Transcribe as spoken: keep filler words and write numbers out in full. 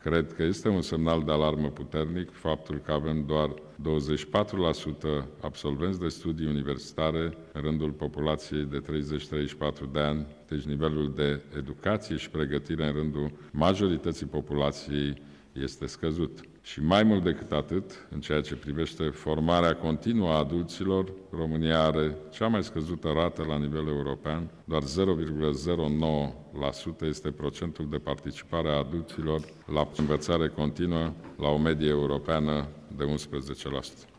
Cred că este un semnal de alarmă puternic faptul că avem doar douăzeci și patru la sută absolvenți de studii universitare în rândul populației de treizeci treizeci și patru de ani, deci nivelul de educație și pregătire în rândul majorității populației este scăzut. Și mai mult decât atât, în ceea ce privește formarea continuă a adulților, România are cea mai scăzută rată la nivel european, doar zero virgulă zero nouă la sută este procentul de participare a adulților la învățare continuă, la o medie europeană de unsprezece la sută.